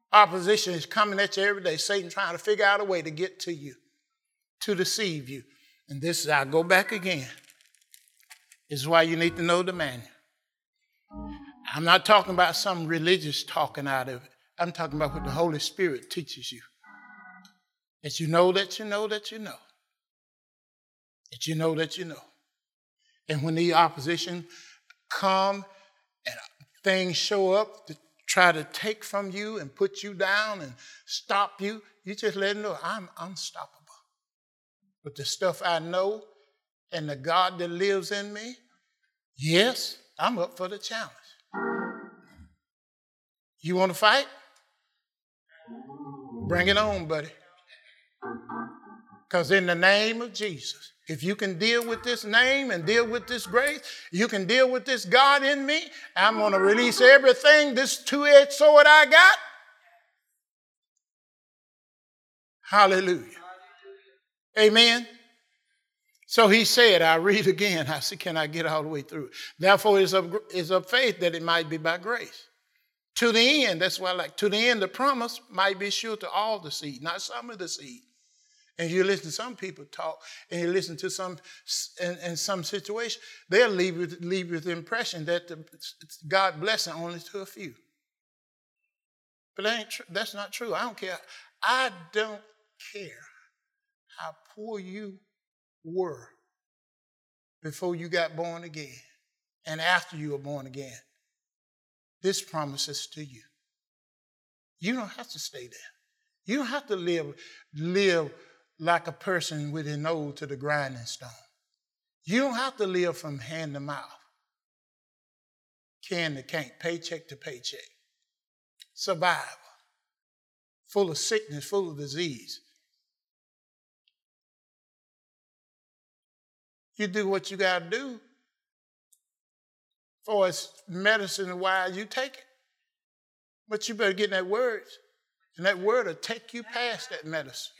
Opposition is coming at you every day. Satan trying to figure out a way to get to you, to deceive you. And this is, I go back again. This is why you need to know the manual. I'm not talking about some religious talking out of it. I'm talking about what the Holy Spirit teaches you. That you know that you know that you know. That you know that you know. And when the opposition come and things show up to try to take from you and put you down and stop you, you just let them know, I'm unstoppable. With the stuff I know and the God that lives in me, yes, I'm up for the challenge. You want to fight? Bring it on, buddy. Because in the name of Jesus, if you can deal with this name and deal with this grace, you can deal with this God in me, I'm going to release everything, this two-edged sword I got. Hallelujah. Amen. So he said, I read again. I said, can I get all the way through? Therefore, it's of faith that it might be by grace. To the end, that's why I like, to the end, the promise might be sure to all the seed, not some of the seed. And you listen to some people talk, and you listen to some, in some situation, they'll leave you with the impression that God blessing only to a few. But that's not true. I don't care. I don't care how poor you were before you got born again and after you were born again. This promise is to you. You don't have to stay there. You don't have to live like a person with his nose to the grinding stone. You don't have to live from hand to mouth, can to can't, paycheck to paycheck. Survival, full of sickness, full of disease. You do what you got to do. For as medicine-wise, you take it. But you better get in that word. And that word will take you past that medicine.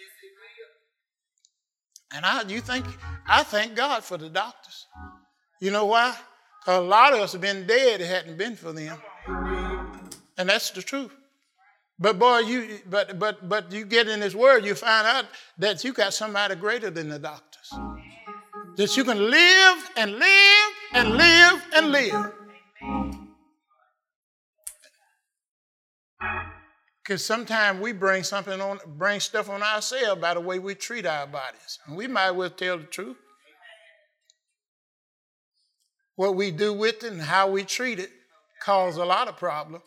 And I thank God for the doctors. You know why? Because a lot of us have been dead if it hadn't been for them. And that's the truth. But boy, but you get in this word, you find out that you got somebody greater than the doctors. That you can live and live and live and live. Because sometimes we bring stuff on ourselves by the way we treat our bodies. And we might well tell the truth. What we do with it and how we treat it cause a lot of problems.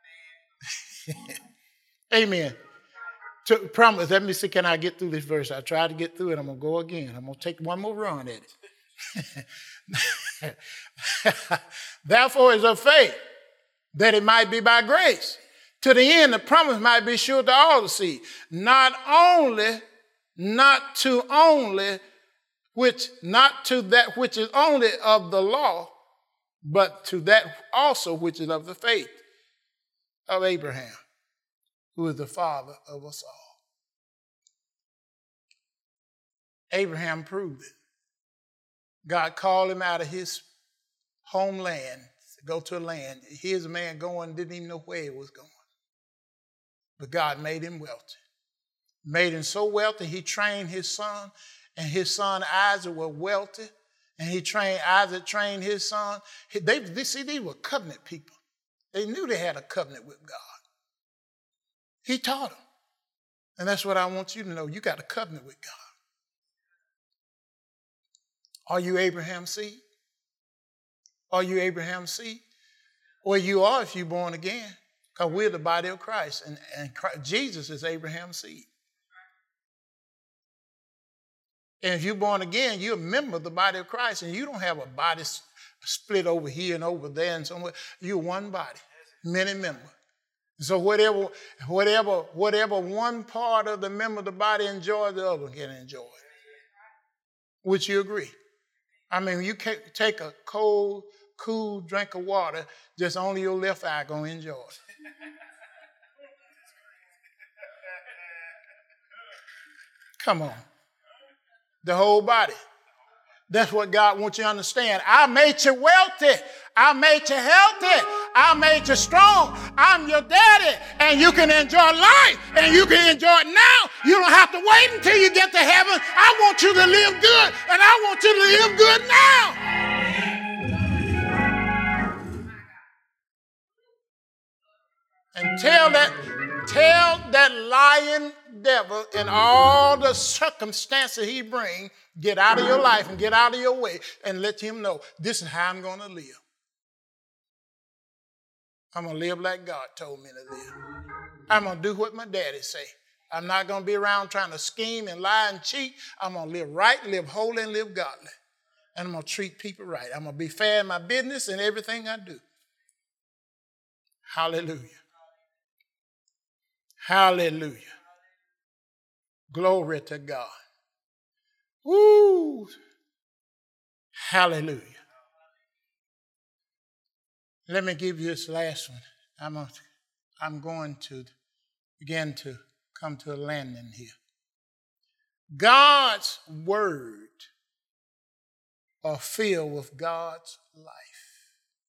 Amen. Promise, let me see, can I get through this verse? I tried to get through it. I'm going to go again. I'm going to take one more run at it. Therefore is of faith, that it might be by grace. To the end, the promise might be sure to all the seed. Not to that which is only of the law, but to that also which is of the faith of Abraham, who is the father of us all. Abraham proved it. God called him out of his homeland to go to a land. Here's a man going, didn't even know where he was going. But God made him wealthy. Made him so wealthy, he trained his son, and his son Isaac was wealthy, and Isaac trained his son. These were covenant people. They knew they had a covenant with God. He taught them. And that's what I want you to know. You got a covenant with God. Are you Abraham's seed? Are you Abraham's seed? Well, you are if you're born again, because we're the body of Christ, and Jesus is Abraham's seed. And if you're born again, you're a member of the body of Christ, and you don't have a body split over here and over there and somewhere. You're one body, many members. So whatever one part of the member of the body enjoys, the other can enjoy it. Would you agree? I mean, you can't take a cool drink of water, just only your left eye going to enjoy it. Come on. The whole body. That's what God wants you to understand. I made you wealthy. I made you healthy. I made you strong. I'm your daddy, and you can enjoy life, and you can enjoy it now. You don't have to wait until you get to heaven. I want you to live good, and I want you to live good now. And tell that lying devil and all the circumstances he brings, get out of your life and get out of your way, and let him know this is how I'm going to live. I'm going to live like God told me to live. I'm going to do what my daddy say. I'm not going to be around trying to scheme and lie and cheat. I'm going to live right, live holy, and live godly. And I'm going to treat people right. I'm going to be fair in my business and everything I do. Hallelujah. Hallelujah. Glory to God. Woo. Hallelujah. Let me give you this last one. I'm going to begin to come to a landing here. God's word are filled with God's life.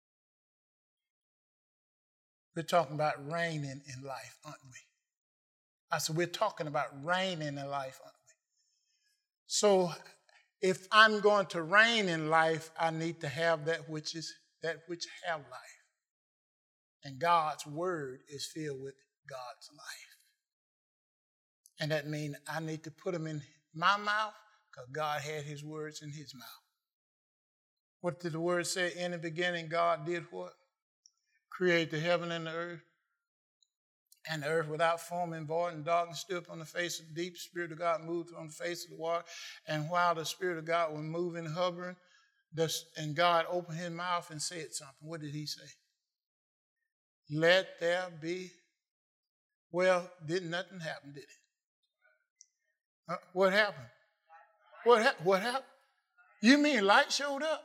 We're talking about reigning in life, aren't we? I said, we're talking about reigning in life, aren't we? So if I'm going to reign in life, I need to have that which have life. And God's word is filled with God's life. And that means I need to put them in my mouth because God had his words in his mouth. What did the word say? In the beginning, God did what? Create the heaven and the earth. And the earth without form and void, and darkness stood upon the face of the deep. The Spirit of God moved on the face of the water. And while the Spirit of God was moving, hovering, and God opened his mouth and said something. What did he say? Let there be. Well, did nothing happen, did it? What happened? What happened? You mean light showed up?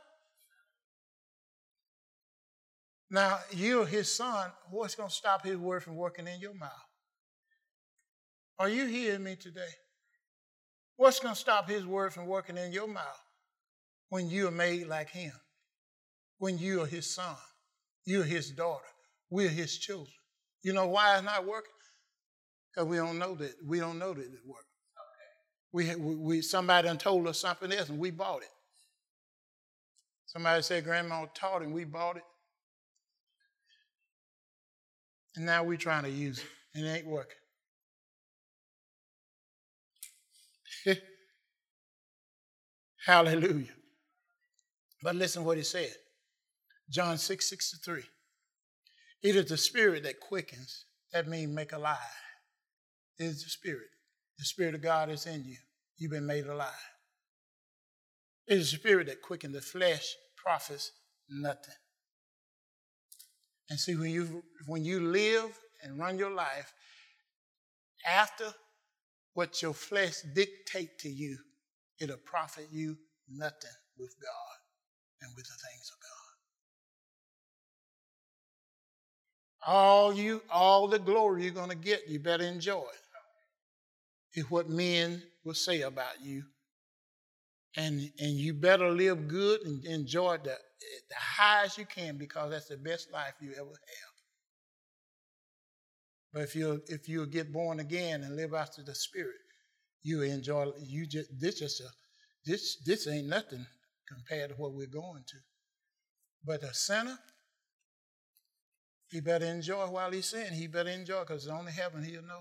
Now, you're his son. What's going to stop his word from working in your mouth? Are you hearing me today? What's going to stop his word from working in your mouth when you are made like him? When you are his son, you're his daughter, we're his children. You know why it's not working? Because we don't know that it works. Somebody done told us something else and we bought it. Somebody said grandma taught and we bought it. And now we're trying to use it and it ain't working. Hallelujah. But listen what he said. John 6:63. It is the spirit that quickens. That means make alive. It is the spirit. The Spirit of God is in you. You've been made alive. It is the spirit that quickens. The flesh profits nothing. And see, when you live and run your life after what your flesh dictate to you, it'll profit you nothing with God and with the things of God. All the glory you're going to get, you better enjoy it. It's what men will say about you. And you better live good and enjoy it the highest you can because that's the best life you ever have. But if you'll get born again and live after the Spirit, you enjoy. This ain't nothing compared to what we're going to. But a sinner, he better enjoy while he's sinning. He better enjoy because it's only heaven he'll know.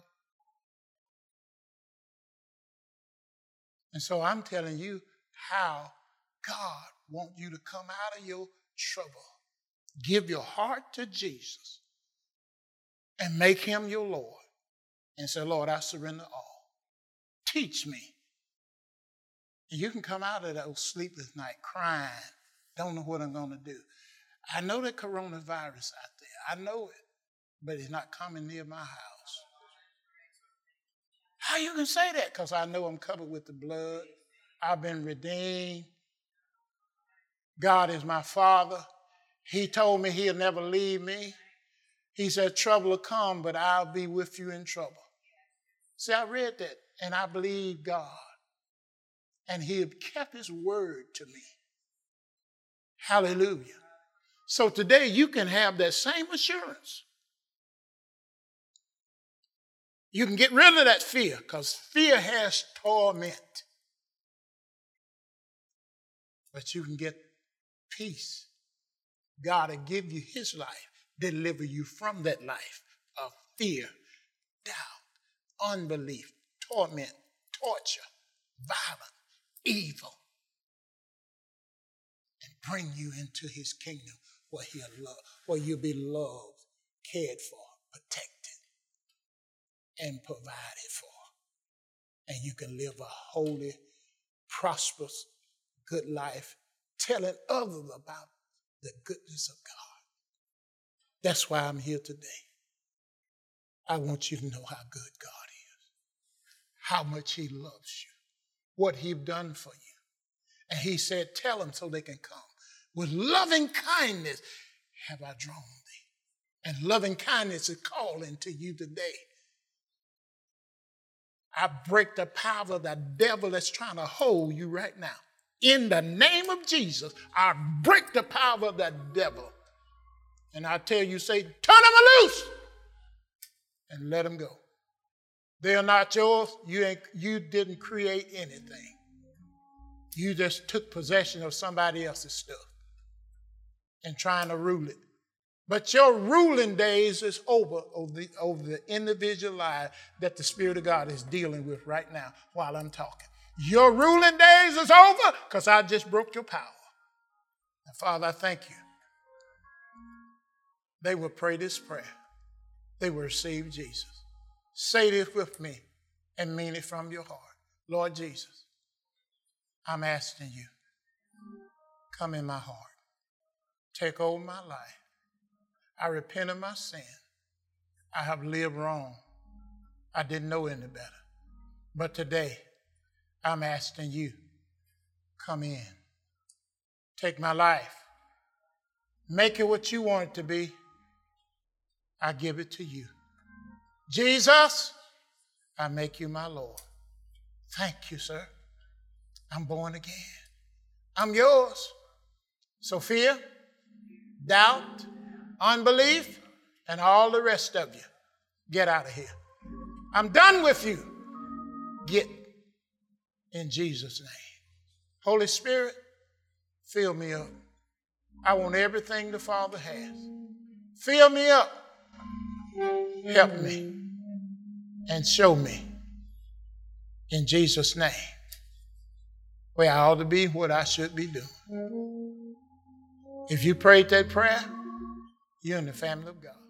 And so I'm telling you how God wants you to come out of your trouble. Give your heart to Jesus and make him your Lord. And say, Lord, I surrender all. Teach me. And you can come out of that sleepless night crying, don't know what I'm going to do. I know that coronavirus out there. I know it, but it's not coming near my house. How you can say that? Because I know I'm covered with the blood. I've been redeemed. God is my Father. He told me he'll never leave me. He said, trouble will come, but I'll be with you in trouble. See, I read that, and I believe God. And he kept his word to me. Hallelujah. So today you can have that same assurance. You can get rid of that fear because fear has torment. But you can get peace. God will give you his life, deliver you from that life of fear, doubt, unbelief, torment, torture, violence, evil, and bring you into his kingdom where he'll love, where you'll be loved, cared for, protected, and provided for. And you can live a holy, prosperous, good life, telling others about the goodness of God. That's why I'm here today. I want you to know how good God is, how much he loves you, what he's done for you. And he said, tell them so they can come. With loving kindness have I drawn thee. And loving kindness is calling to you today. I break the power of the devil that's trying to hold you right now. In the name of Jesus, I break the power of that devil. And I tell you, Satan, turn them loose and let them go. They are not yours. You didn't create anything. You just took possession of somebody else's stuff and trying to rule it. But your ruling days is over the individual life that the Spirit of God is dealing with right now while I'm talking. Your ruling days is over because I just broke your power. And Father, I thank you. They will pray this prayer. They will receive Jesus. Say this with me and mean it from your heart. Lord Jesus, I'm asking you, come in my heart. Take over my life. I repent of my sin. I have lived wrong. I didn't know any better. But today, I'm asking you, come in. Take my life. Make it what you want it to be. I give it to you. Jesus, I make you my Lord. Thank you, sir. I'm born again. I'm yours. So fear, doubt, unbelief, and all the rest of you, get out of here. I'm done with you. Get in Jesus' name. Holy Spirit, fill me up. I want everything the Father has. Fill me up. Help me and show me in Jesus' name where I ought to be, what I should be doing. If you prayed that prayer, you're in the family of God.